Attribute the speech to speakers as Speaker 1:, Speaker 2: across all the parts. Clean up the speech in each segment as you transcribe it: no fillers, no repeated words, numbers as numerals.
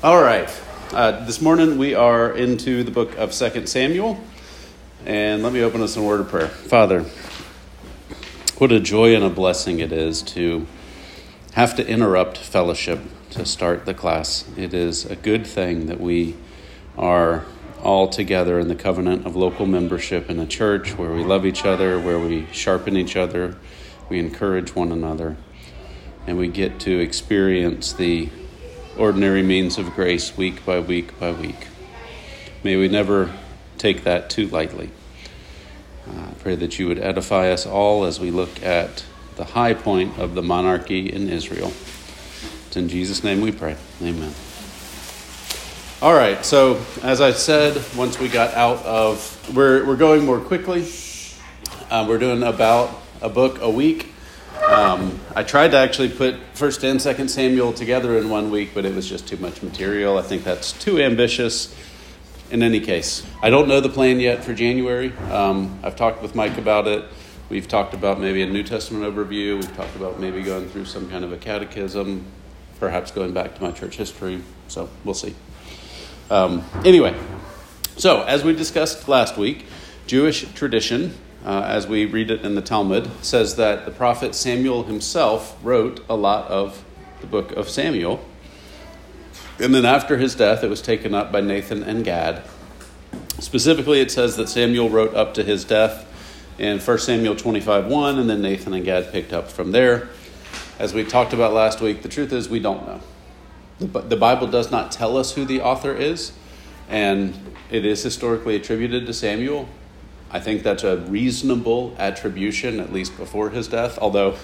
Speaker 1: All right. This morning we are into the book of 2 Samuel. And let me open us in a word of prayer. Father, what a joy and a blessing it is to have to interrupt fellowship to start the class. It is a good thing that we are all together in the covenant of local membership in a church where we love each other, where we sharpen each other, we encourage one another, and we get to experience the ordinary means of grace week by week by week. May we never take that too lightly. I pray that you would edify us all as we look at the high point of the monarchy in Israel. It's in Jesus' name we pray. Amen. All right, so as I said, once we got out of, we're going more quickly. We're doing about a book a week. I tried to actually put 1 and 2 Samuel together in 1 week, but it was just too much material. I think that's too ambitious. In any case, I don't know the plan yet for January. I've talked with Mike about it. We've talked about maybe a New Testament overview. We've talked about maybe going through some kind of a catechism, perhaps going back to my church history. So we'll see. Anyway, so as we discussed last week, Jewish tradition, as we read it in the Talmud, says that the prophet Samuel himself wrote a lot of the book of Samuel. And then after his death, it was taken up by Nathan and Gad. Specifically, it says that Samuel wrote up to his death in 1 Samuel 25:1, and then Nathan and Gad picked up from there. As we talked about last week, the truth is we don't know. The Bible does not tell us who the author is, and it is historically attributed to Samuel. I think that's a reasonable attribution, at least before his death. Although,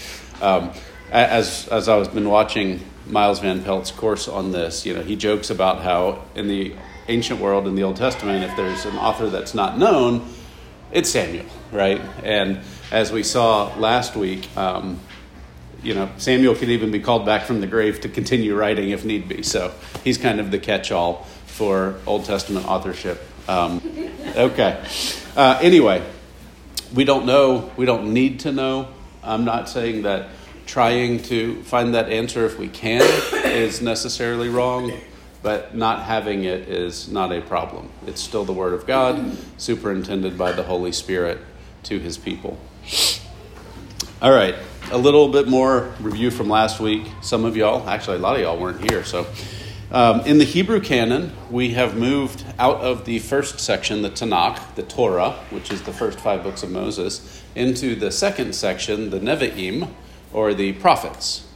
Speaker 1: as I've been watching Miles Van Pelt's course on this, he jokes about how in the ancient world, in the Old Testament, if there's an author that's not known, it's Samuel, right? And as we saw last week, Samuel could even be called back from the grave to continue writing if need be. So he's kind of the catch-all for Old Testament authorship. Okay. Anyway, we don't know. We don't need to know. I'm not saying that trying to find that answer if we can is necessarily wrong, but not having it is not a problem. It's still the Word of God, superintended by the Holy Spirit to his people. All right, a little bit more review from last week. Some of y'all, actually a lot of y'all weren't here, so in the Hebrew canon, we have moved out of the first section, the Tanakh, the Torah, which is the first 5 books of Moses, into the second section, the Nevi'im, or the prophets.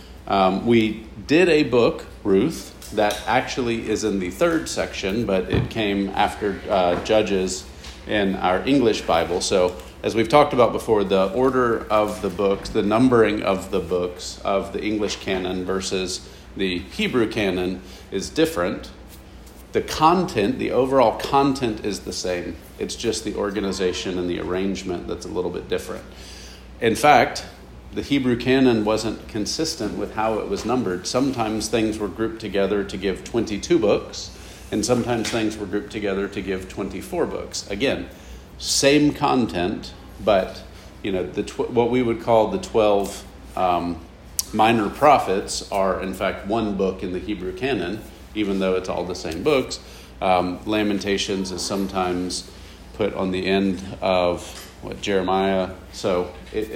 Speaker 1: We did a book, Ruth, that actually is in the third section, but it came after Judges in our English Bible. So as we've talked about before, the order of the books, the numbering of the books of the English canon versus the Hebrew canon is different. The content, the overall content is the same. It's just the organization and the arrangement that's a little bit different. In fact, the Hebrew canon wasn't consistent with how it was numbered. Sometimes things were grouped together to give 22 books, and sometimes things were grouped together to give 24 books. Again, same content, but what we would call the 12 minor prophets are, in fact, one book in the Hebrew canon, even though it's all the same books. Lamentations is sometimes put on the end of Jeremiah. So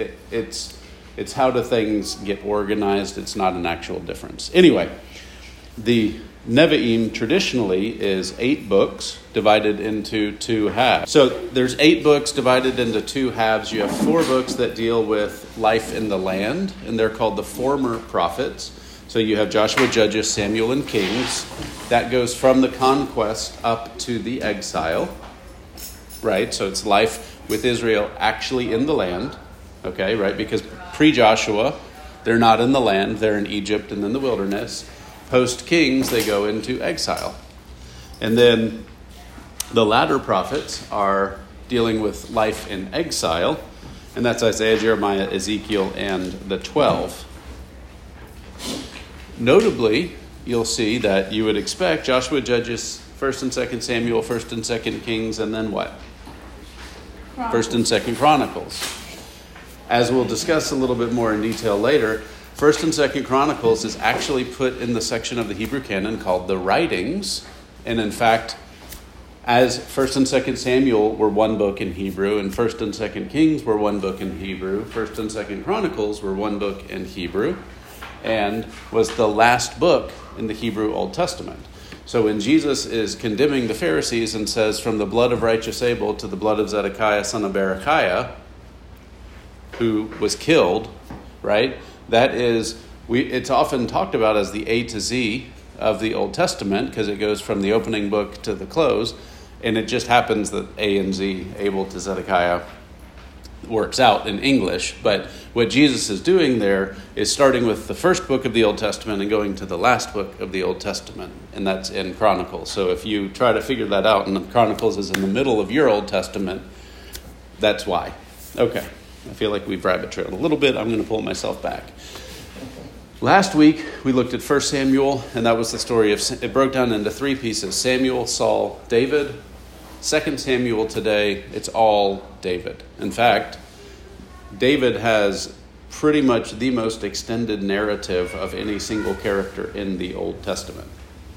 Speaker 1: it's how do things get organized. It's not an actual difference. Anyway, the Nevi'im traditionally is 8 books divided into 2 halves. So there's 8 books divided into 2 halves. You have 4 books that deal with life in the land, and they're called the former prophets. So you have Joshua, Judges, Samuel, and Kings. That goes from the conquest up to the exile, right? So it's life with Israel actually in the land, okay, right? Because pre-Joshua, they're not in the land. They're in Egypt and then the wilderness. Post-Kings, they go into exile. And then the latter prophets are dealing with life in exile, and that's Isaiah, Jeremiah, Ezekiel, and the 12. Notably, you'll see that you would expect Joshua, Judges, 1 and 2 Samuel, 1 and 2 Kings, and then what? Chronicles. 1 and 2 Chronicles. As we'll discuss a little bit more in detail later, First and Second Chronicles is actually put in the section of the Hebrew canon called the Writings. And in fact, as First and Second Samuel were one book in Hebrew, and First and Second Kings were one book in Hebrew, First and Second Chronicles were one book in Hebrew, and was the last book in the Hebrew Old Testament. So when Jesus is condemning the Pharisees and says, from the blood of righteous Abel to the blood of Zedekiah, son of Berechiah, who was killed, right? That is, it's often talked about as the A to Z of the Old Testament because it goes from the opening book to the close, and it just happens that A and Z, Abel to Zedekiah, works out in English. But what Jesus is doing there is starting with the first book of the Old Testament and going to the last book of the Old Testament, and that's in Chronicles. So if you try to figure that out, and Chronicles is in the middle of your Old Testament, that's why. Okay. I feel like we've rabbit trailed a little bit. I'm going to pull myself back. Last week, we looked at 1 Samuel, and that was the story of, it broke down into three pieces: Samuel, Saul, David. 2 Samuel today, it's all David. In fact, David has pretty much the most extended narrative of any single character in the Old Testament.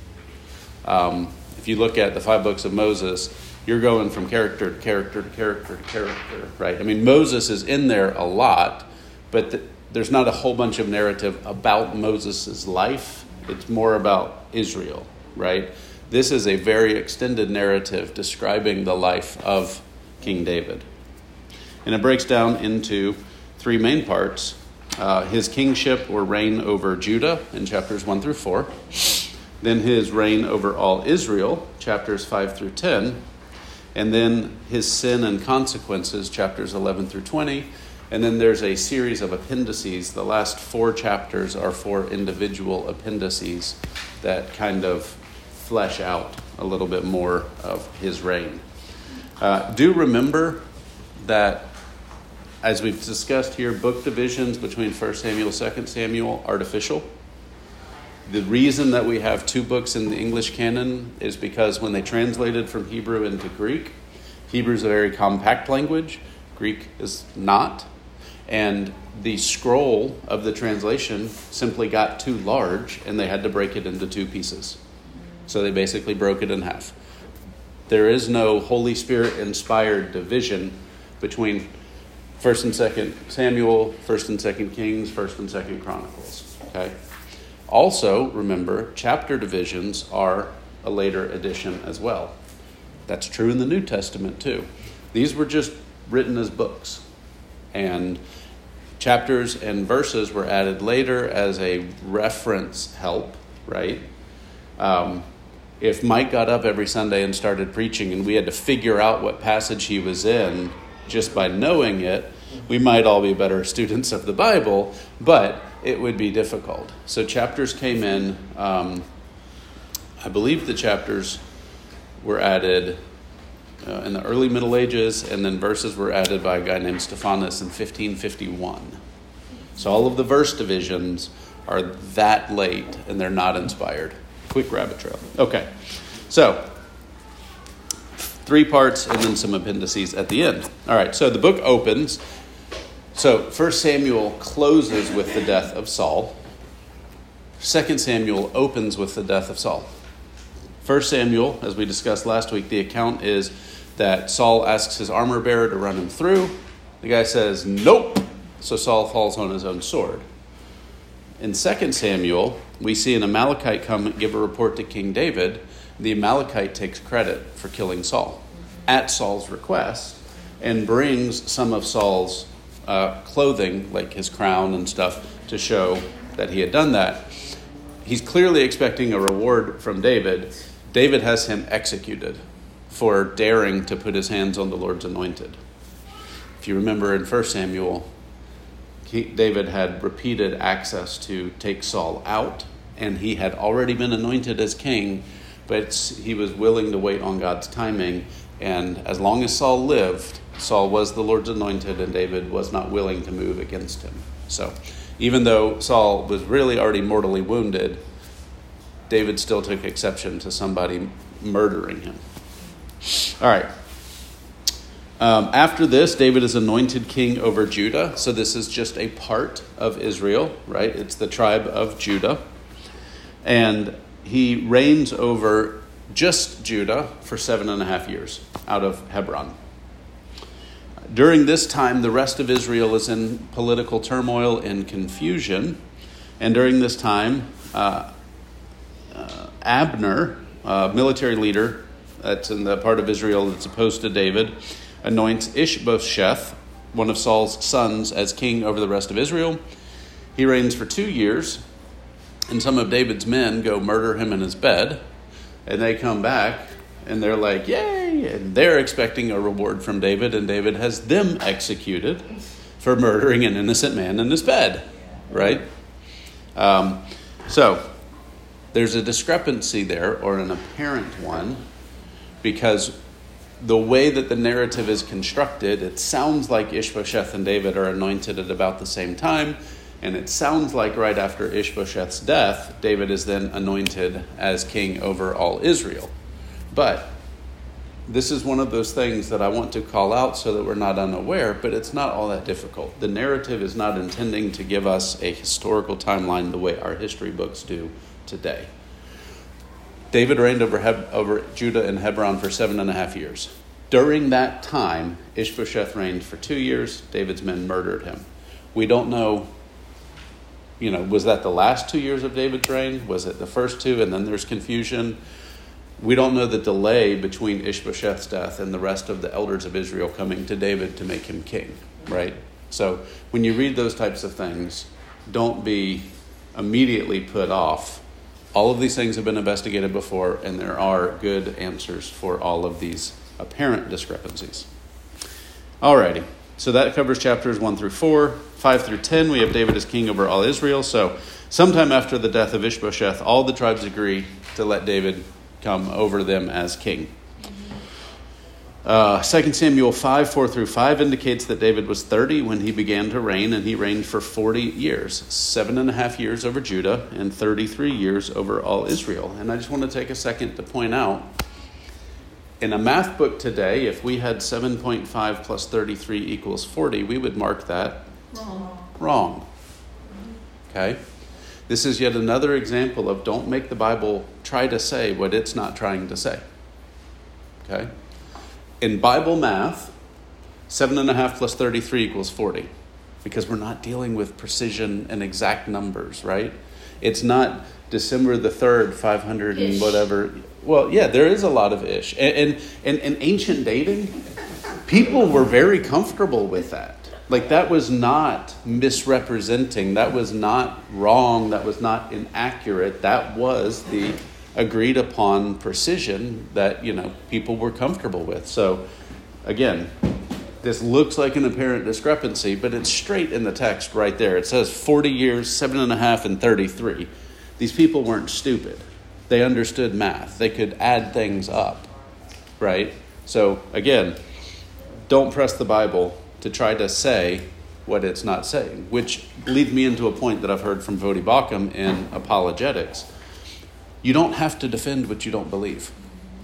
Speaker 1: If you look at the 5 books of Moses, you're going from character to character to character to character, right? I mean, Moses is in there a lot, but there's not a whole bunch of narrative about Moses' life. It's more about Israel, right? This is a very extended narrative describing the life of King David. And it breaks down into 3 main parts. His kingship or reign over Judah in chapters 1 through 4. Then his reign over all Israel, chapters 5 through 10. And then his sin and consequences, chapters 11 through 20. And then there's a series of appendices. The last 4 chapters are 4 individual appendices that kind of flesh out a little bit more of his reign. Do remember that, as we've discussed here, book divisions between 1 Samuel, 2 Samuel, artificial. The reason that we have 2 books in the English canon is because when they translated from Hebrew into Greek, Hebrew is a very compact language. Greek is not. And the scroll of the translation simply got too large, and they had to break it into 2 pieces. So they basically broke it in half. There is no Holy Spirit-inspired division between 1 and 2 Samuel, 1 and 2 Kings, 1 and 2 Chronicles. Okay? Also, remember, chapter divisions are a later addition as well. That's true in the New Testament too. These were just written as books. And chapters and verses were added later as a reference help, right? If Mike got up every Sunday and started preaching and we had to figure out what passage he was in just by knowing it, we might all be better students of the Bible, but it would be difficult. So chapters came in, I believe the chapters were added in the early Middle Ages, and then verses were added by a guy named Stephanus in 1551. So all of the verse divisions are that late, and they're not inspired. Quick rabbit trail. Okay, so 3 parts and then some appendices at the end. All right, so the book opens. So 1 Samuel closes with the death of Saul. 2 Samuel opens with the death of Saul. 1 Samuel, as we discussed last week, the account is that Saul asks his armor bearer to run him through. The guy says, nope. So Saul falls on his own sword. In 2 Samuel, we see an Amalekite come and give a report to King David. The Amalekite takes credit for killing Saul at Saul's request and brings some of Saul's clothing, like his crown and stuff, to show that he had done that. He's clearly expecting a reward from David. David has him executed for daring to put his hands on the Lord's anointed. If you remember in 1 Samuel, David had repeated access to take Saul out, and he had already been anointed as king, but he was willing to wait on God's timing. And as long as Saul lived, Saul was the Lord's anointed, and David was not willing to move against him. So even though Saul was really already mortally wounded, David still took exception to somebody murdering him. All right. After this, David is anointed king over Judah. So this is just a part of Israel, right? It's the tribe of Judah. And he reigns over just Judah for 7.5 years out of Hebron. During this time, the rest of Israel is in political turmoil and confusion. And during this time, Abner, military leader that's in the part of Israel that's opposed to David, anoints Ishbosheth, one of Saul's sons, as king over the rest of Israel. He reigns for 2 years, and some of David's men go murder him in his bed, and they come back, and they're like, yay, and they're expecting a reward from David, and David has them executed for murdering an innocent man in his bed, right? So there's a discrepancy there, or an apparent one, because the way that the narrative is constructed, it sounds like Ishbosheth and David are anointed at about the same time, and it sounds like right after Ishbosheth's death, David is then anointed as king over all Israel. But this is one of those things that I want to call out so that we're not unaware, but it's not all that difficult. The narrative is not intending to give us a historical timeline the way our history books do today. David reigned over Judah and Hebron for 7.5 years. During that time, Ishbosheth reigned for 2 years. David's men murdered him. We don't know, was that the last 2 years of David's reign? Was it the first 2 and then there's confusion? We don't know the delay between Ishbosheth's death and the rest of the elders of Israel coming to David to make him king, right? So when you read those types of things, don't be immediately put off. All of these things have been investigated before, and there are good answers for all of these apparent discrepancies. Alrighty, so that covers chapters 1 through 4. 5 through 10, we have David as king over all Israel. So sometime after the death of Ishbosheth, all the tribes agree to let David come over them as king. 2 Samuel 5, 4 through 5 indicates that David was 30 when he began to reign, and he reigned for 40 years, 7.5 years over Judah and 33 years over all Israel. And I just want to take a second to point out, in a math book today, if we had 7.5 plus 33 equals 40, we would mark that wrong. Okay? This is yet another example of don't make the Bible try to say what it's not trying to say. Okay? In Bible math, 7.5 plus 33 equals 40, because we're not dealing with precision and exact numbers, right? It's not December the 3rd, 500 and whatever. Well, yeah, there is a lot of ish. And in ancient dating, people were very comfortable with that. Like, that was not misrepresenting. That was not wrong. That was not inaccurate. That was the agreed upon precision that, people were comfortable with. So, again, this looks like an apparent discrepancy, but it's straight in the text right there. It says 40 years, 7.5, and 33. These people weren't stupid. They understood math. They could add things up, right? So, again, don't press the Bible to try to say what it's not saying, which leads me into a point that I've heard from Voddie Baucham in apologetics. You don't have to defend what you don't believe,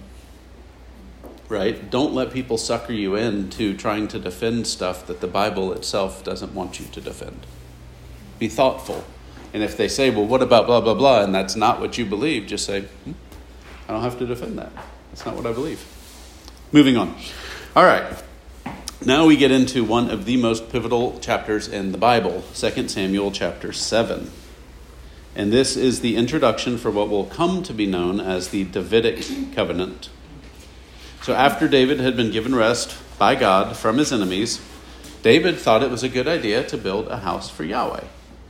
Speaker 1: right? Don't let people sucker you into trying to defend stuff that the Bible itself doesn't want you to defend. Be thoughtful. And if they say, well, what about blah, blah, blah, and that's not what you believe, just say, I don't have to defend that. That's not what I believe. Moving on. All right. Now we get into one of the most pivotal chapters in the Bible, 2 Samuel chapter 7. And this is the introduction for what will come to be known as the Davidic covenant. So after David had been given rest by God from his enemies, David thought it was a good idea to build a house for Yahweh.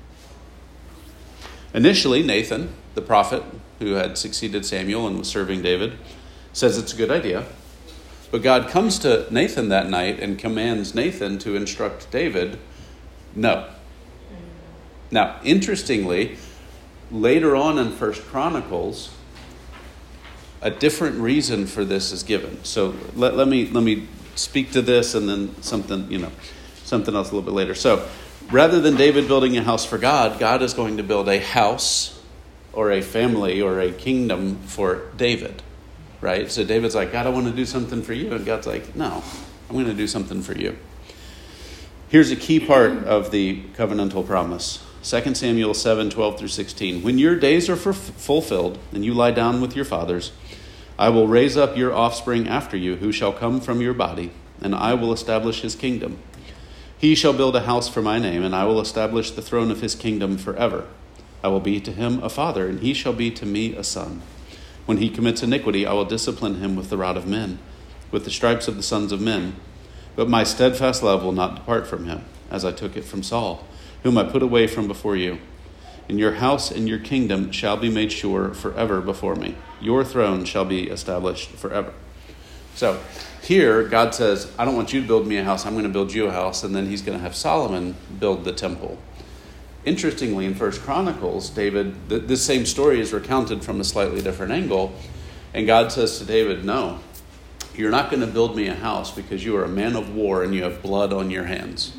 Speaker 1: Initially, Nathan, the prophet who had succeeded Samuel and was serving David, says it's a good idea. But God comes to Nathan that night and commands Nathan to instruct David, no. Now, interestingly, later on in 1 Chronicles, a different reason for this is given. So let me speak to this and then something else a little bit later. So rather than David building a house for God, God is going to build a house or a family or a kingdom for David. Right? So David's like, God, I want to do something for you. And God's like, no, I'm going to do something for you. Here's a key part of the covenantal promise. 2 Samuel 7:12 through 16. When your days are fulfilled and you lie down with your fathers, I will raise up your offspring after you, who shall come from your body, and I will establish his kingdom. He shall build a house for my name, and I will establish the throne of his kingdom forever. I will be to him a father, and he shall be to me a son. When he commits iniquity, I will discipline him with the rod of men, with the stripes of the sons of men. But my steadfast love will not depart from him, as I took it from Saul, whom I put away from before you. And your house and your kingdom shall be made sure forever before me. Your throne shall be established forever. So here, God says, I don't want you to build me a house. I'm going to build you a house. And then he's going to have Solomon build the temple. Interestingly, in 1 Chronicles, David, this same story is recounted from a slightly different angle. And God says to David, no, you're not going to build me a house because you are a man of war and you have blood on your hands.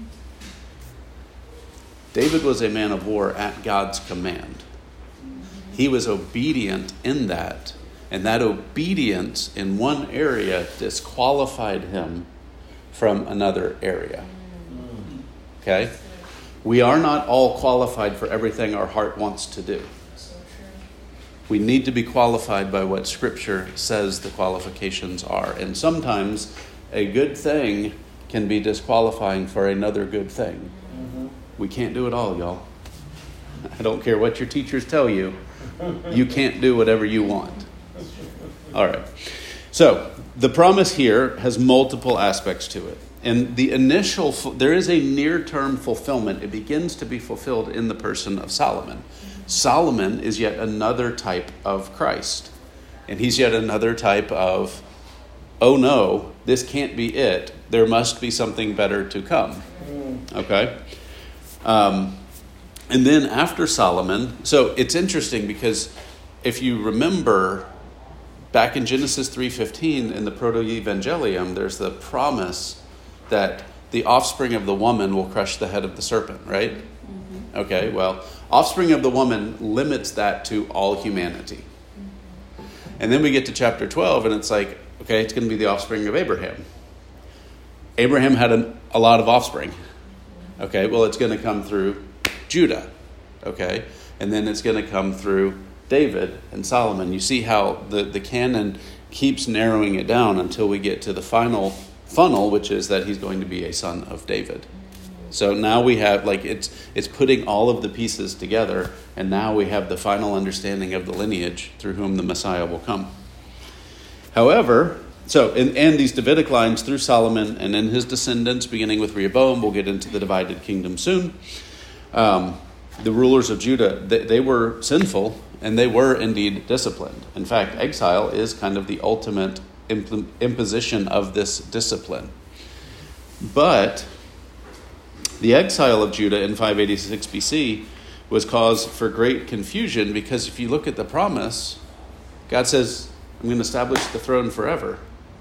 Speaker 1: David was a man of war at God's command. He was obedient in that. And that obedience in one area disqualified him from another area. Okay? We are not all qualified for everything our heart wants to do. We need to be qualified by what Scripture says the qualifications are. And sometimes a good thing can be disqualifying for another good thing. We can't do it all, y'all. I don't care what your teachers tell you. You can't do whatever you want. All right. So the promise here has multiple aspects to it. And the initial, there is a near-term fulfillment. It begins to be fulfilled in the person of Solomon. Solomon is yet another type of Christ. And he's yet another type of, oh no, this can't be it. There must be something better to come. Okay? And then after Solomon, so it's interesting because if you remember back in Genesis 3:15 in the Proto-Evangelium, there's the promise that the offspring of the woman will crush the head of the serpent, right? Mm-hmm. Okay, well, offspring of the woman limits that to all humanity. Mm-hmm. And then we get to chapter 12 and it's like, okay, it's going to be the offspring of Abraham. Abraham had a lot of offspring. Okay, well, it's going to come through Judah. Okay, and then it's going to come through David and Solomon. You see how the canon keeps narrowing it down until we get to the final funnel, which is that he's going to be a son of David. So now we have, like, it's putting all of the pieces together, and now we have the final understanding of the lineage through whom the Messiah will come. However, so, and these Davidic lines through Solomon and in his descendants, beginning with Rehoboam, we'll get into the divided kingdom soon. The rulers of Judah, they were sinful, and they were indeed disciplined. In fact, exile is kind of the ultimate imposition of this discipline. But the exile of Judah in 586 BC was cause for great confusion, because if you look at the promise, God says, I'm going to establish the throne forever.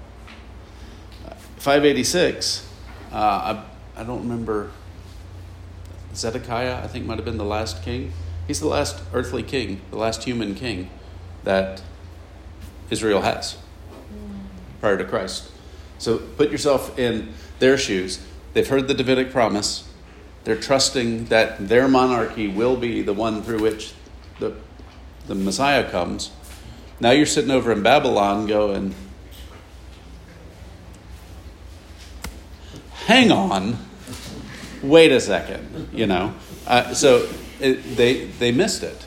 Speaker 1: 586, I don't remember, Zedekiah, I think, might have been the last king. He's the last earthly king, the last human king that Israel has prior to Christ. So put yourself in their shoes. They've heard the Davidic promise. They're trusting that their monarchy will be the one through which the Messiah comes. Now you're sitting over in Babylon going, hang on, wait a second, you know. They missed it.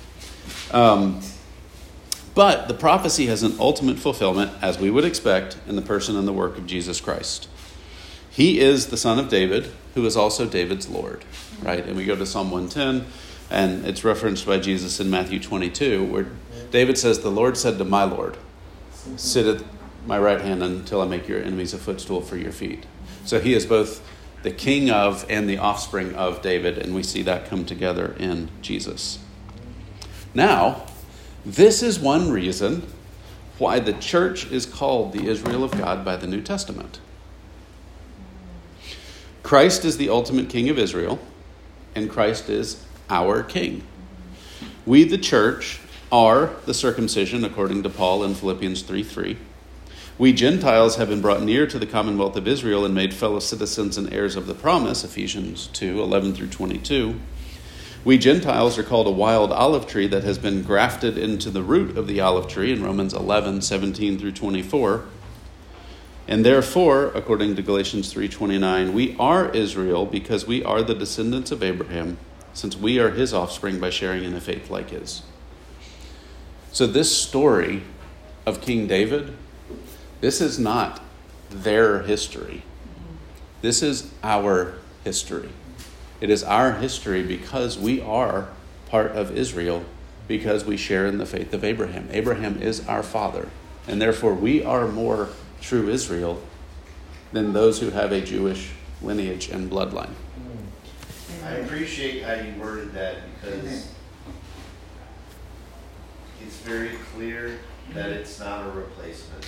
Speaker 1: But the prophecy has an ultimate fulfillment, as we would expect, in the person and the work of Jesus Christ. He is the son of David, who is also David's Lord, right? And we go to Psalm 110, and it's referenced by Jesus in Matthew 22, where David says, the Lord said to my Lord, sit at my right hand until I make your enemies a footstool for your feet. So he is both the king of and the offspring of David, and we see that come together in Jesus. Now, this is one reason why the church is called the Israel of God by the New Testament. Christ is the ultimate king of Israel, and Christ is our king. We, the church, are the circumcision, according to Paul in Philippians 3:3. We Gentiles have been brought near to the commonwealth of Israel and made fellow citizens and heirs of the promise, Ephesians 2:11 through 22. We Gentiles are called a wild olive tree that has been grafted into the root of the olive tree in Romans 11:17 through 24. And therefore, according to Galatians 3:29, we are Israel because we are the descendants of Abraham, since we are his offspring by sharing in a faith like his. So this story of King David, this is not their history. This is our history. It is our history because we are part of Israel, because we share in the faith of Abraham. Abraham is our father, and therefore we are more true Israel than those who have a Jewish lineage and bloodline.
Speaker 2: I appreciate how you worded that because it's very clear that it's not a replacement.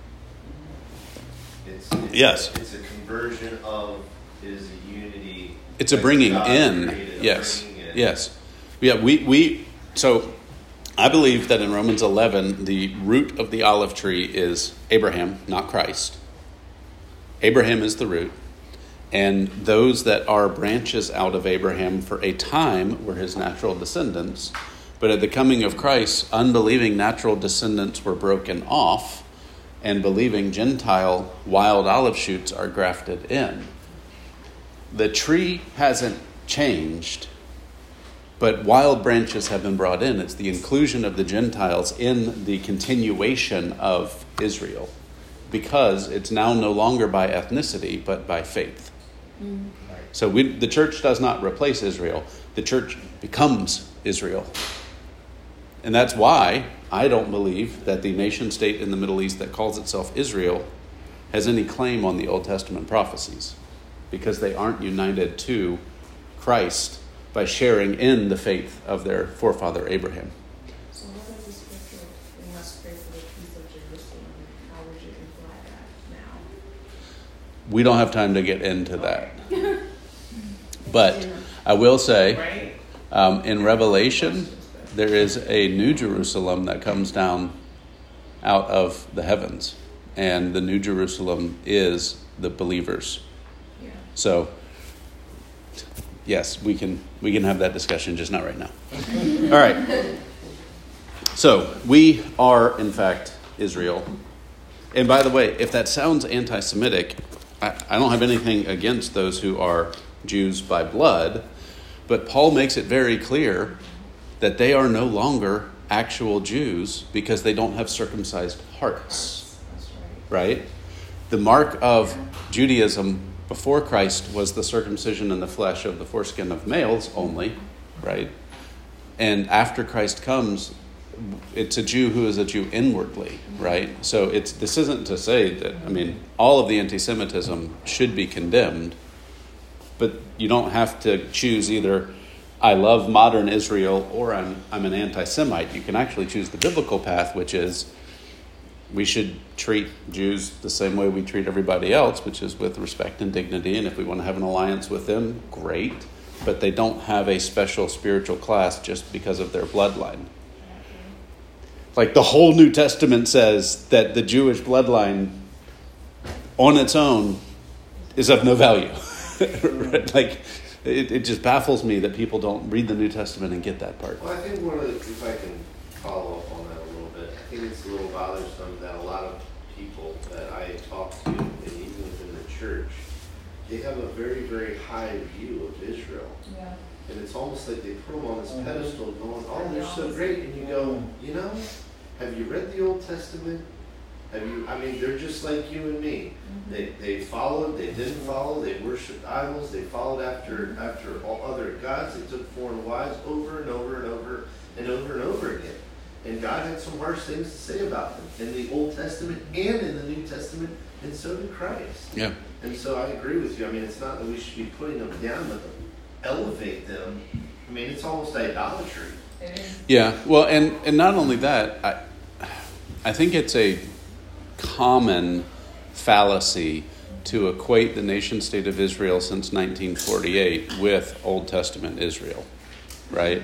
Speaker 2: It's a conversion of, it is a unity.
Speaker 1: It's a bringing in. Yes. Yes. Yeah, so I believe that in Romans 11, the root of the olive tree is Abraham, not Christ. Abraham is the root. And those that are branches out of Abraham for a time were his natural descendants. But at the coming of Christ, unbelieving natural descendants were broken off, and believing Gentile wild olive shoots are grafted in. The tree hasn't changed, but wild branches have been brought in. It's the inclusion of the Gentiles in the continuation of Israel, because it's now no longer by ethnicity, but by faith. Mm. So the church does not replace Israel. The church becomes Israel. And that's why I don't believe that the nation state in the Middle East that calls itself Israel has any claim on the Old Testament prophecies, because they aren't united to Christ by sharing in the faith of their forefather Abraham.
Speaker 3: So what is the scripture, we must pray for the peace of Jerusalem? How would you imply that now?
Speaker 1: We don't have time to get into that. But I will say, in Revelation, there is a new Jerusalem that comes down out of the heavens. And the new Jerusalem is the believers. Yeah. So, yes, we can have that discussion, just not right now. All right. So, we are, in fact, Israel. And by the way, if that sounds anti-Semitic, I don't have anything against those who are Jews by blood, but Paul makes it very clear that they are no longer actual Jews because they don't have circumcised hearts. That's right. The mark of Judaism before Christ was the circumcision in the flesh of the foreskin of males only, right? And after Christ comes, it's a Jew who is a Jew inwardly, right? So this isn't to say that, all of the anti-Semitism should be condemned, but you don't have to choose either I love modern Israel or I'm an anti-Semite. You can actually choose the biblical path, which is we should treat Jews the same way we treat everybody else, which is with respect and dignity. And if we want to have an alliance with them, great. But they don't have a special spiritual class just because of their bloodline. Like the whole New Testament says that the Jewish bloodline on its own is of no value. Right? It just baffles me that people don't read the New Testament and get that part.
Speaker 2: Well, I think if I can follow up on that a little bit, I think it's a little bothersome that a lot of people that I talk to, and even within the church, they have a very, very high view of Israel. Yeah. And it's almost like they put them on this pedestal going, oh, they're so great. And you go, have you read the Old Testament? They're just like you and me. Mm-hmm. They followed, they didn't follow, they worshipped idols, they followed after all other gods, they took foreign wives over and over and over and over and over again. And God had some harsh things to say about them in the Old Testament and in the New Testament, and so did Christ. Yeah. And so I agree with you. It's not that we should be putting them down, but to elevate them, it's almost idolatry.
Speaker 1: Yeah, well, and not only that, I think it's a common fallacy to equate the nation state of Israel since 1948 with Old Testament Israel, right?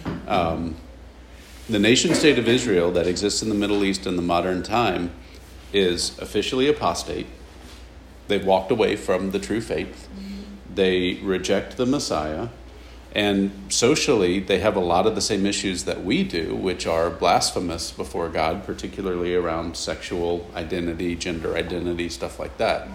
Speaker 1: The nation state of Israel that exists in the Middle East in the modern time is officially apostate. They've walked away from the true faith. They reject the Messiah. And socially, they have a lot of the same issues that we do, which are blasphemous before God, particularly around sexual identity, gender identity, stuff like that.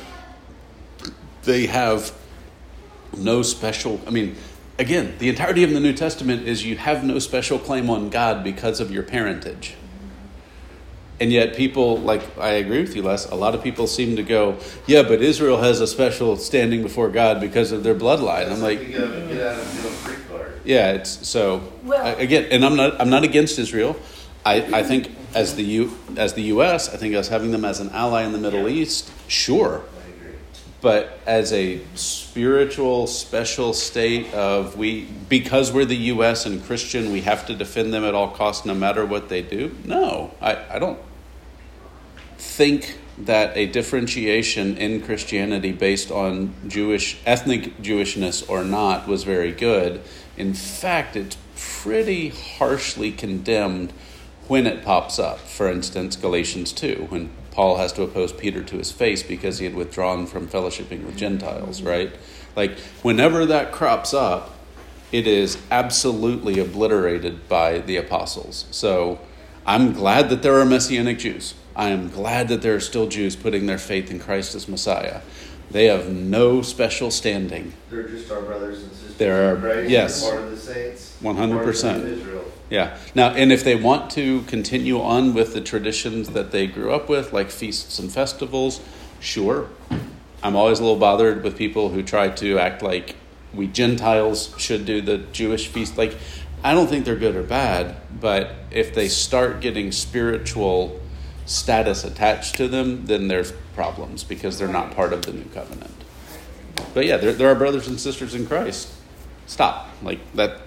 Speaker 1: They have no special, again, the entirety of the New Testament is you have no special claim on God because of your parentage. And yet people, like, I agree with you, Les, a lot of people seem to go, yeah, but Israel has a special standing before God because of their bloodline. I'm like,
Speaker 2: you gotta get out of the free card.
Speaker 1: yeah, it's so, again, and I'm not against Israel. I think as the U.S., I think us having them as an ally in the Middle East, sure.
Speaker 2: I agree.
Speaker 1: But as a spiritual special state of because we're the U.S. and Christian, we have to defend them at all costs no matter what they do? No, I don't think that a differentiation in Christianity based on ethnic Jewishness or not was very good. In fact, it's pretty harshly condemned when it pops up. For instance, Galatians 2, when Paul has to oppose Peter to his face because he had withdrawn from fellowshipping with Gentiles, right? Like, whenever that crops up, it is absolutely obliterated by the apostles. So I'm glad that there are Messianic Jews. I am glad that there are still Jews putting their faith in Christ as Messiah. They have no special standing.
Speaker 2: They're just our brothers and sisters.
Speaker 1: Right? Yes.
Speaker 2: They're part of the saints.
Speaker 1: 100%.
Speaker 2: Part of Israel.
Speaker 1: Yeah. Now, and if they want to continue on with the traditions that they grew up with, like feasts and festivals, sure. I'm always a little bothered with people who try to act like we Gentiles should do the Jewish feast. Like, I don't think they're good or bad, but if they start getting spiritual status attached to them, then there's problems because they're not part of the new covenant. But yeah, there are brothers and sisters in Christ. Stop. Like that.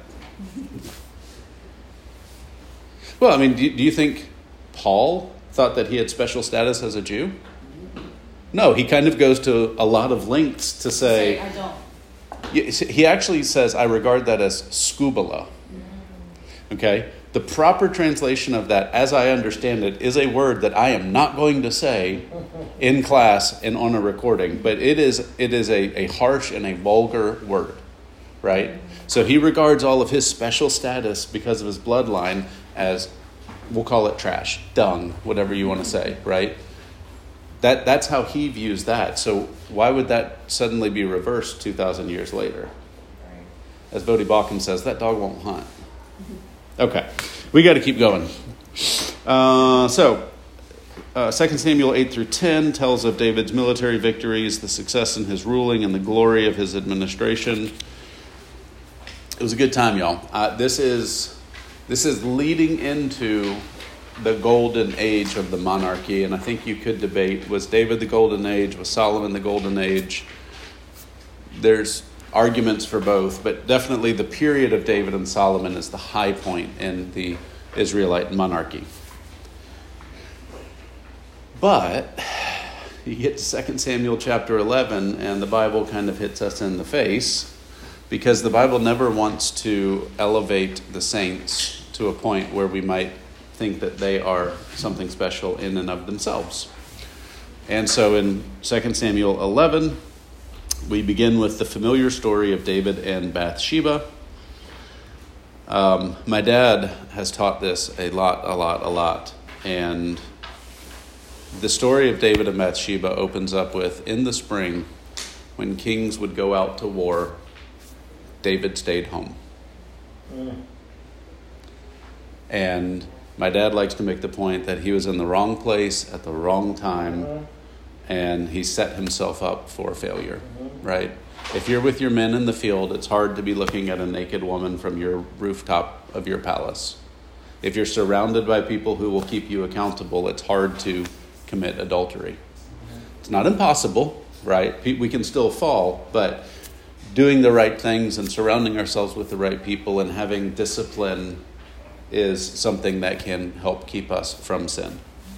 Speaker 1: Well, do you think Paul thought that he had special status as a Jew? No, he kind of goes to a lot of lengths to say,
Speaker 4: I don't.
Speaker 1: He actually says, I regard that as skubala. Okay? The proper translation of that, as I understand it, is a word that I am not going to say in class and on a recording, but it is a harsh and a vulgar word, right? So he regards all of his special status because of his bloodline as, we'll call it trash, dung, whatever you want to say, right? That's how he views that. So why would that suddenly be reversed 2,000 years later? As Bodhi Balkan says, that dog won't hunt. Okay, we got to keep going. 2 Samuel 8 through 10 tells of David's military victories, the success in his ruling, and the glory of his administration. It was a good time, y'all. This is leading into the golden age of the monarchy, and I think you could debate, was David the golden age, was Solomon the golden age? There's arguments for both, but definitely the period of David and Solomon is the high point in the Israelite monarchy. But you get to 2 Samuel chapter 11, and the Bible kind of hits us in the face, because the Bible never wants to elevate the saints to a point where we might think that they are something special in and of themselves. And so in 2 Samuel 11, we begin with the familiar story of David and Bathsheba. My dad has taught this a lot. And the story of David and Bathsheba opens up with, in the spring, when kings would go out to war, David stayed home. And my dad likes to make the point that he was in the wrong place at the wrong time, and he set himself up for failure, right? If you're with your men in the field, it's hard to be looking at a naked woman from your rooftop of your palace. If you're surrounded by people who will keep you accountable, it's hard to commit adultery. It's not impossible, right? We can still fall, but doing the right things and surrounding ourselves with the right people and having discipline is something that can help keep us from sin.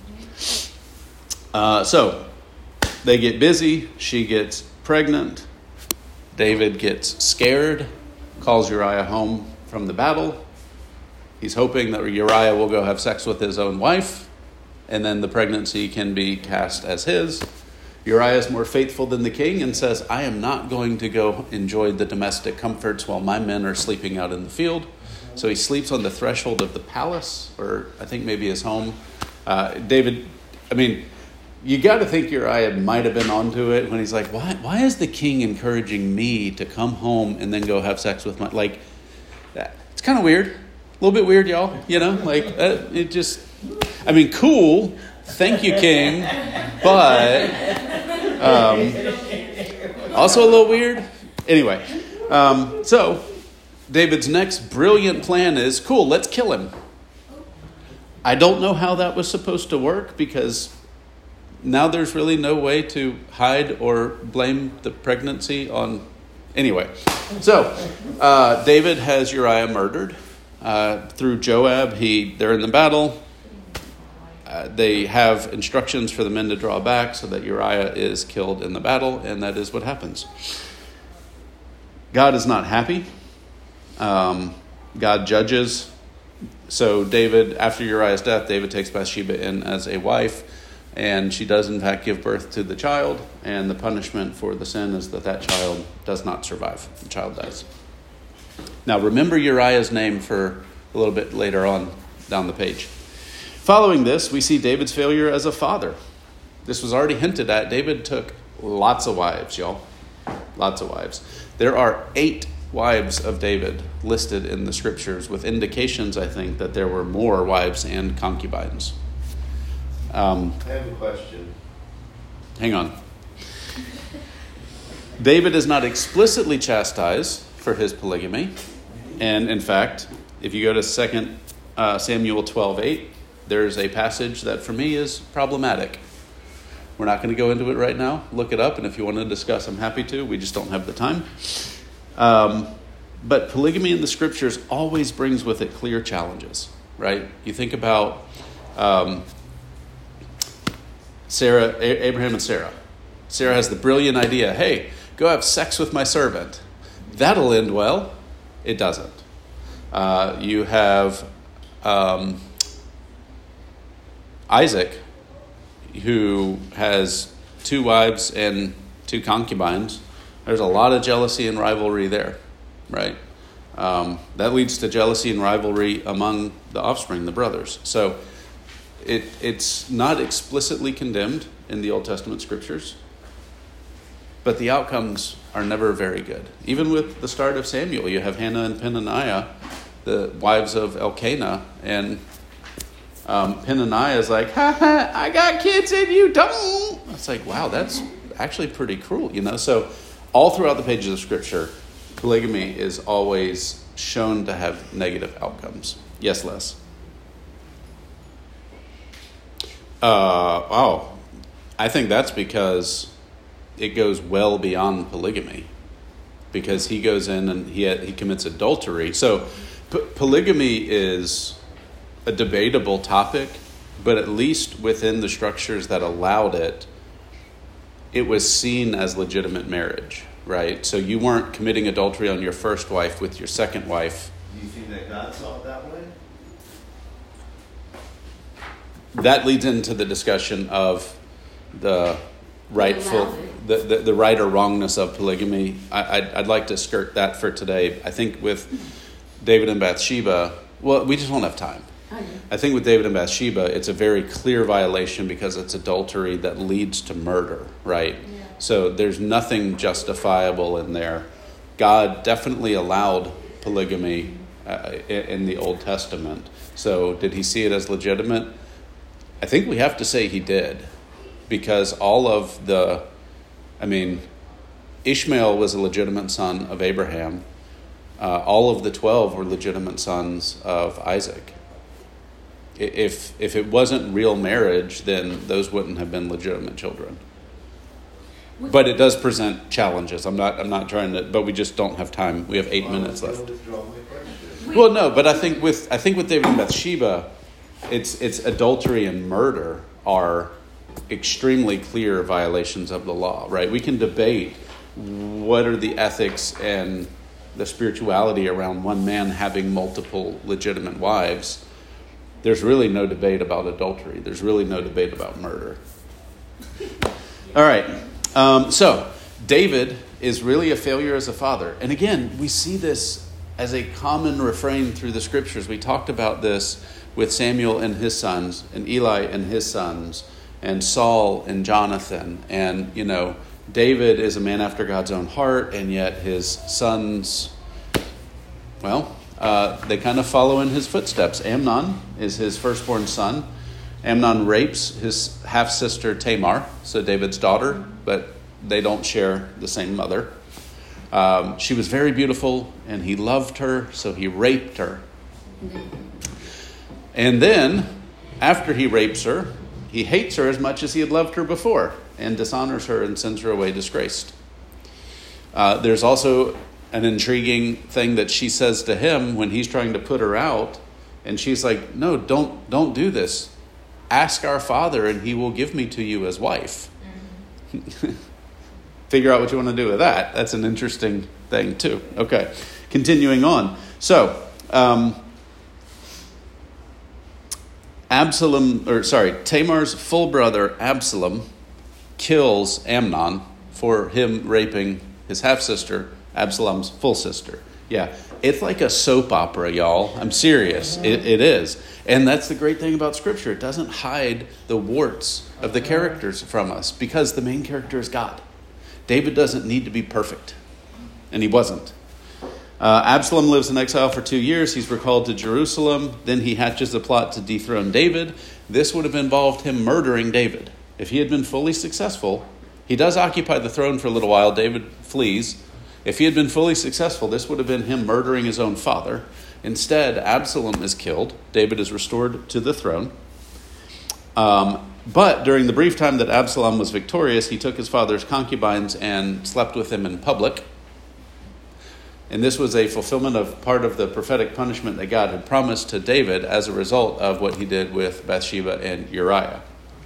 Speaker 1: So they get busy. She gets pregnant. David gets scared, calls Uriah home from the battle. He's hoping that Uriah will go have sex with his own wife, and then the pregnancy can be cast as his. Uriah is more faithful than the king and says, I am not going to go enjoy the domestic comforts while my men are sleeping out in the field. So he sleeps on the threshold of the palace, or I think maybe his home. David, I mean, you got to think Uriah might have been onto it when he's like, why is the king encouraging me to come home and then go have sex with my, like, it's kind of weird. A little bit weird, y'all, it just, I mean, cool. Thank you, king. But also a little weird. Anyway, so David's next brilliant plan is, cool, let's kill him. I don't know how that was supposed to work, because now there's really no way to hide or blame the pregnancy on... Anyway, so David has Uriah murdered through Joab. They're in the battle. They have instructions for the men to draw back so that Uriah is killed in the battle, and that is what happens. God is not happy. God judges. So David, after Uriah's death, David takes Bathsheba in as a wife, and she does in fact give birth to the child, and the punishment for the sin is that child does not survive. The child dies. Now remember Uriah's name for a little bit later on down the page. Following this, we see David's failure as a father. This was already hinted at. David took lots of wives, y'all. Lots of wives. There are 8 wives of David listed in the scriptures, with indications, I think, that there were more wives and concubines.
Speaker 2: I have a question.
Speaker 1: Hang on. David is not explicitly chastised for his polygamy. And in fact, if you go to 2 Samuel 12:8, there's a passage that for me is problematic. We're not going to go into it right now. Look it up, and if you want to discuss, I'm happy to. We just don't have the time. But polygamy in the scriptures always brings with it clear challenges, right? You think about Abraham and Sarah. Sarah has the brilliant idea, hey, go have sex with my servant. That'll end well. It doesn't. You have Isaac, who has 2 wives and 2 concubines. There's a lot of jealousy and rivalry there, right? That leads to jealousy and rivalry among the offspring, the brothers. So it's not explicitly condemned in the Old Testament scriptures, but the outcomes are never very good. Even with the start of Samuel, you have Hannah and Peninnah, the wives of Elkanah, and Peninnah is like, ha ha, I got kids and you don't. It's like, wow, that's actually pretty cruel, So all throughout the pages of Scripture, polygamy is always shown to have negative outcomes. Yes, Les? Wow. I think that's because it goes well beyond polygamy. Because he goes in and he commits adultery. So polygamy is a debatable topic, but at least within the structures that allowed it, it was seen as legitimate marriage, right? So you weren't committing adultery on your first wife with your second wife.
Speaker 2: Do you think that God saw it that way?
Speaker 1: That leads into the discussion of the rightful, the right or wrongness of polygamy. I'd like to skirt that for today. I think with David and Bathsheba, well, we just won't have time. I think with David and Bathsheba, it's a very clear violation because it's adultery that leads to murder, right? Yeah. So there's nothing justifiable in there. God definitely allowed polygamy in the Old Testament. So did he see it as legitimate? I think we have to say he did, because Ishmael was a legitimate son of Abraham. All of the 12 were legitimate sons of Isaac. If it wasn't real marriage, then those wouldn't have been legitimate children. But it does present challenges. I'm not trying to, but we just don't have time. We have 8 minutes left. Well, no, but I think with David and Bathsheba, it's adultery and murder are extremely clear violations of the law, right? We can debate what are the ethics and the spirituality around one man having multiple legitimate wives. there's really no debate about adultery. There's really no debate about murder. All right. So David is really a failure as a father. And again, we see this as a common refrain through the scriptures. We talked about this with Samuel and his sons, and Eli and his sons, and Saul and Jonathan. And, David is a man after God's own heart, and yet his sons, they kind of follow in his footsteps. Amnon is his firstborn son. Amnon rapes his half-sister Tamar, so David's daughter, but they don't share the same mother. She was very beautiful, and he loved her, so he raped her. And then, after he rapes her, he hates her as much as he had loved her before, and dishonors her and sends her away disgraced. There's also an intriguing thing that she says to him when he's trying to put her out, and she's like, "No, don't do this. Ask our father, and he will give me to you as wife." Figure out what you want to do with that. That's an interesting thing too. Okay, continuing on. So, Tamar's full brother Absalom kills Amnon for him raping his half-sister, Absalom's full sister. Yeah, it's like a soap opera, y'all. I'm serious. It is. And that's the great thing about Scripture. It doesn't hide the warts of the characters from us because the main character is God. David doesn't need to be perfect, and he wasn't. Absalom lives in exile for 2 years. He's recalled to Jerusalem. Then he hatches a plot to dethrone David. This would have involved him murdering David. If he had been fully successful, he does occupy the throne for a little while. David flees. If he had been fully successful, this would have been him murdering his own father. Instead, Absalom is killed. David is restored to the throne. But during the brief time that Absalom was victorious, he took his father's concubines and slept with them in public. And this was a fulfillment of part of the prophetic punishment that God had promised to David as a result of what he did with Bathsheba and Uriah.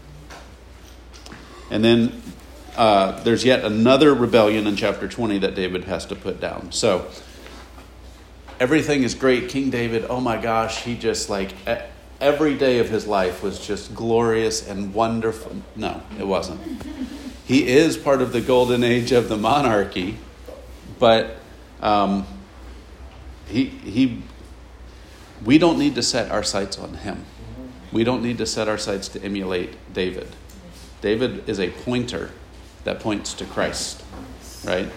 Speaker 1: And then there's yet another rebellion in chapter 20 that David has to put down. So everything is great. King David, oh my gosh, he just every day of his life was just glorious and wonderful. No, it wasn't. He is part of the golden age of the monarchy, but we don't need to set our sights on him. We don't need to set our sights to emulate David. David is a pointer that points to Christ, right?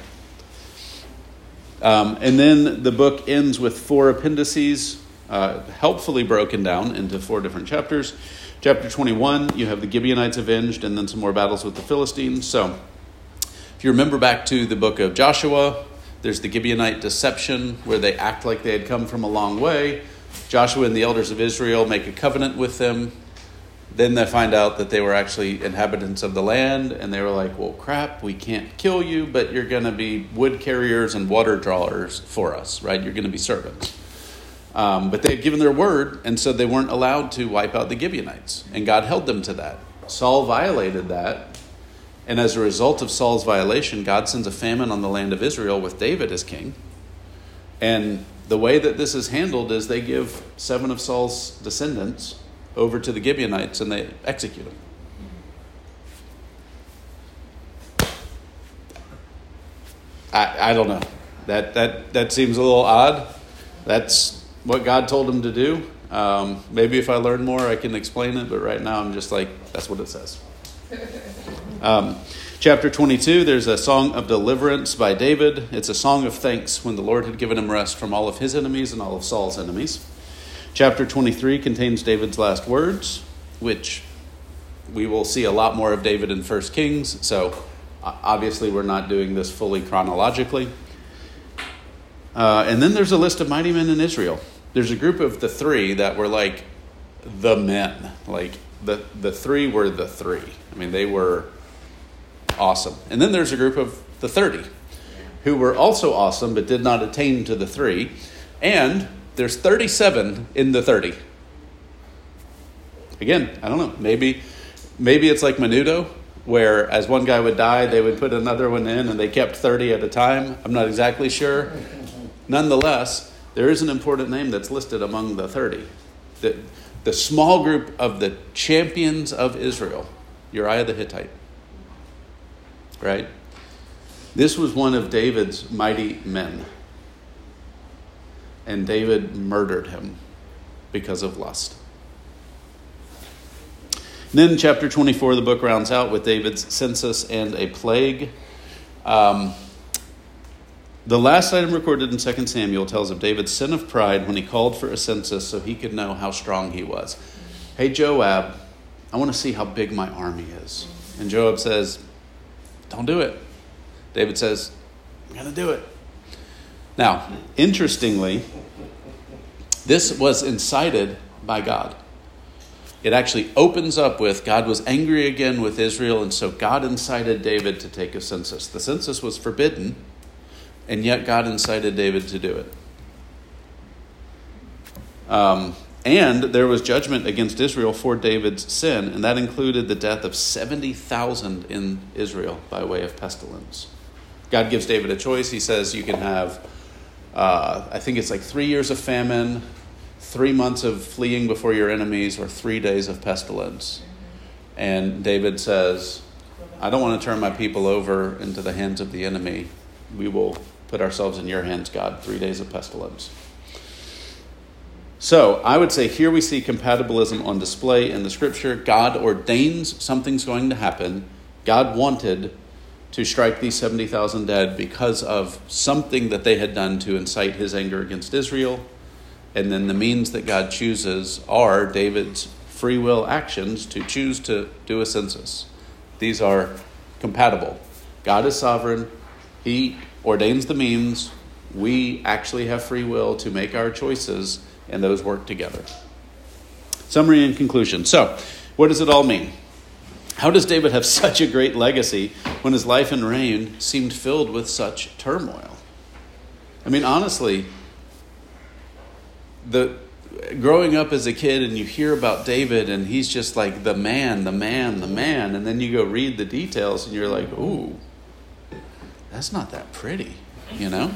Speaker 1: And then the book ends with 4 appendices, helpfully broken down into 4 different chapters. Chapter 21, you have the Gibeonites avenged, and then some more battles with the Philistines. So if you remember back to the book of Joshua, there's the Gibeonite deception where they act like they had come from a long way. Joshua and the elders of Israel make a covenant with them. Then they find out that they were actually inhabitants of the land, and they were like, well, crap, we can't kill you, but you're going to be wood carriers and water drawers for us, right? You're going to be servants. But they had given their word, and so they weren't allowed to wipe out the Gibeonites, and God held them to that. Saul violated that, and as a result of Saul's violation, God sends a famine on the land of Israel with David as king. And the way that this is handled is they give 7 of Saul's descendants over to the Gibeonites, and they execute them. I don't know. That seems a little odd. That's what God told him to do. Maybe if I learn more, I can explain it. But right now, I'm just like, that's what it says. Chapter 22, there's a song of deliverance by David. It's a song of thanks when the Lord had given him rest from all of his enemies and all of Saul's enemies. Chapter 23 contains David's last words, which we will see a lot more of David in 1 Kings. So obviously we're not doing this fully chronologically. And then there's a list of mighty men in Israel. There's a group of the 3 that were like the men. Like the 3 were the 3. I mean, they were awesome. And then there's a group of the 30 who were also awesome but did not attain to the 3. And there's 37 in the 30. Again, I don't know. Maybe it's like Menudo, where as one guy would die, they would put another one in, and they kept 30 at a time. I'm not exactly sure. Nonetheless, there is an important name that's listed among the 30. the small group of the champions of Israel, Uriah the Hittite, right? This was one of David's mighty men. And David murdered him because of lust. And then chapter 24, the book rounds out with David's census and a plague. The last item recorded in 2 Samuel tells of David's sin of pride when he called for a census so he could know how strong he was. Hey, Joab, I want to see how big my army is. And Joab says, don't do it. David says, I'm going to do it. Now, interestingly, this was incited by God. It actually opens up with God was angry again with Israel, and so God incited David to take a census. The census was forbidden, and yet God incited David to do it. And there was judgment against Israel for David's sin, and that included the death of 70,000 in Israel by way of pestilence. God gives David a choice. He says you can have, I think it's like 3 years of famine, 3 months of fleeing before your enemies, or 3 days of pestilence. And David says, I don't want to turn my people over into the hands of the enemy. We will put ourselves in your hands, God. 3 days of pestilence. So I would say here we see compatibilism on display in the scripture. God ordains something's going to happen. God wanted to strike these 70,000 dead because of something that they had done to incite his anger against Israel. And then the means that God chooses are David's free will actions to choose to do a census. These are compatible. God is sovereign. He ordains the means. We actually have free will to make our choices, and those work together. Summary and conclusion. So, what does it all mean? How does David have such a great legacy when his life and reign seemed filled with such turmoil? I mean, honestly, growing up as a kid and you hear about David and he's just like the man, and then you go read the details and you're like, ooh, that's not that pretty, you know?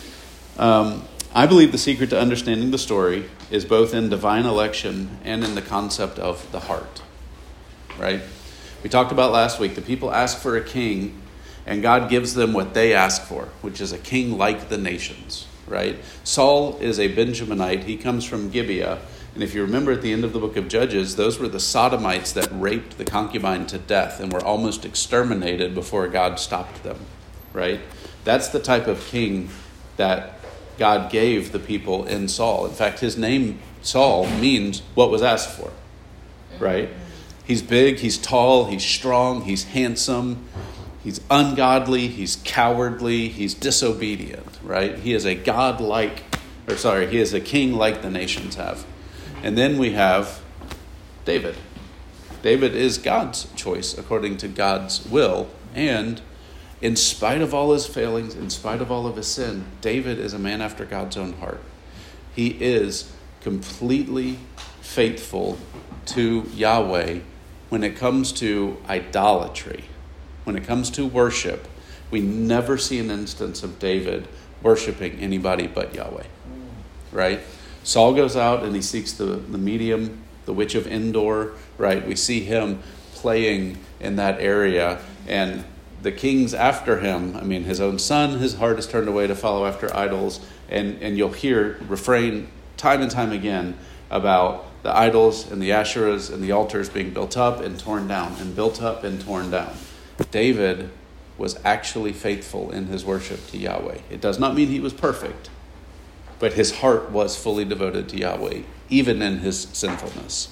Speaker 1: I believe the secret to understanding the story is both in divine election and in the concept of the heart, right? We talked about last week, the people ask for a king, and God gives them what they ask for, which is a king like the nations, right? Saul is a Benjaminite. He comes from Gibeah. And if you remember at the end of the book of Judges, those were the Sodomites that raped the concubine to death and were almost exterminated before God stopped them, right? That's the type of king that God gave the people in Saul. In fact, his name, Saul, means what was asked for, right? He's big, he's tall, he's strong, he's handsome, he's ungodly, he's cowardly, he's disobedient, right? He is a he is a king like the nations have. And then we have David. David is God's choice according to God's will. And in spite of all his failings, in spite of all of his sin, David is a man after God's own heart. He is completely faithful to Yahweh when it comes to idolatry. When it comes to worship, we never see an instance of David worshiping anybody but Yahweh, right? Saul goes out and he seeks the medium, the witch of Endor, right? We see him playing in that area, and the kings after him, I mean, his own son, his heart is turned away to follow after idols, and you'll hear refrain time and time again about the idols and the Asherahs and the altars being built up and torn down, and built up and torn down. David was actually faithful in his worship to Yahweh. It does not mean he was perfect, but his heart was fully devoted to Yahweh, even in his sinfulness.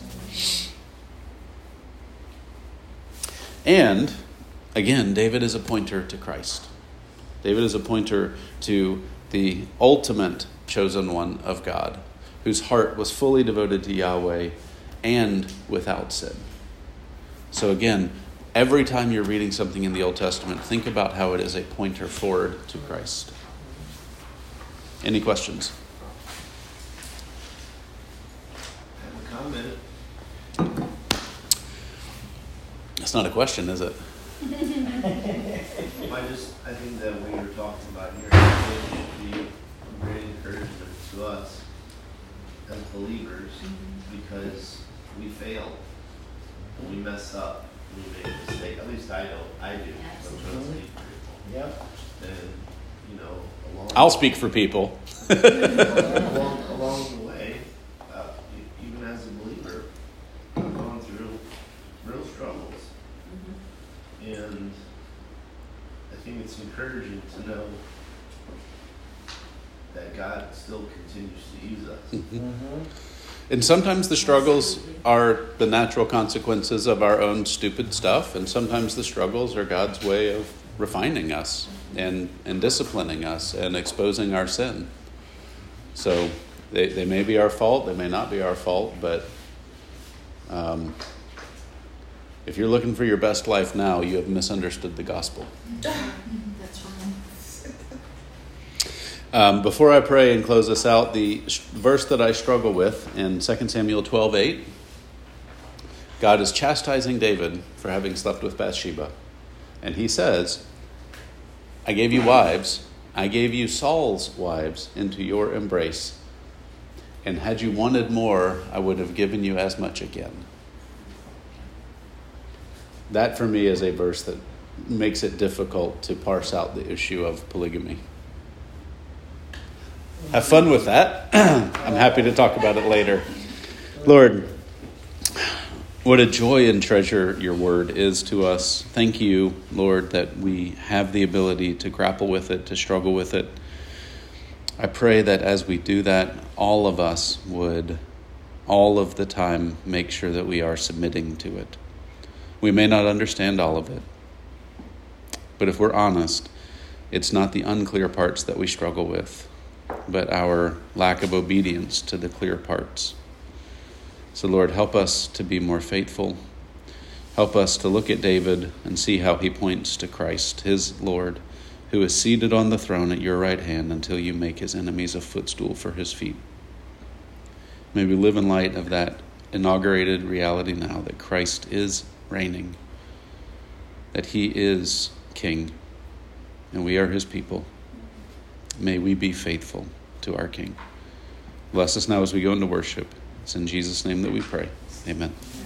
Speaker 1: And, again, David is a pointer to Christ. David is a pointer to the ultimate chosen one of God, whose heart was fully devoted to Yahweh and without sin. So again, every time you're reading something in the Old Testament, think about how it is a pointer forward to Christ. Any questions?
Speaker 2: I have a comment.
Speaker 1: That's not a question, is it?
Speaker 2: I think that what you're talking about here should be a great encouragement to us as believers because we fail, we mess up, we make a mistake. At least I know, I do.
Speaker 4: Absolutely.
Speaker 5: Yep.
Speaker 2: And,
Speaker 1: I'll speak for people.
Speaker 2: along the way, even as a believer, I've gone through real struggles. And I think it's encouraging to know that God still continues to use us.
Speaker 1: And sometimes the struggles are the natural consequences of our own stupid stuff, and sometimes the struggles are God's way of refining us and disciplining us and exposing our sin. So they may be our fault, they may not be our fault, but if you're looking for your best life now, you have misunderstood the gospel.
Speaker 4: That's right.
Speaker 1: Before I pray and close this out, the verse that I struggle with in 2 Samuel 12:8, God is chastising David for having slept with Bathsheba. And he says, I gave you wives, I gave you Saul's wives into your embrace. And had you wanted more, I would have given you as much again. That for me is a verse that makes it difficult to parse out the issue of polygamy. Have fun with that. I'm happy to talk about it later. Lord, what a joy and treasure your word is to us. Thank you, Lord, that we have the ability to grapple with it, to struggle with it. I pray that as we do that, all of us would, all of the time, make sure that we are submitting to it. We may not understand all of it, but if we're honest, it's not the unclear parts that we struggle with, but our lack of obedience to the clear parts. So Lord, help us to be more faithful. Help us to look at David and see how he points to Christ, his Lord, who is seated on the throne at your right hand until you make his enemies a footstool for his feet. May we live in light of that inaugurated reality now that Christ is reigning, that he is King, and we are his people. May we be faithful to our King. Bless us now as we go into worship. It's in Jesus' name that we pray. Amen.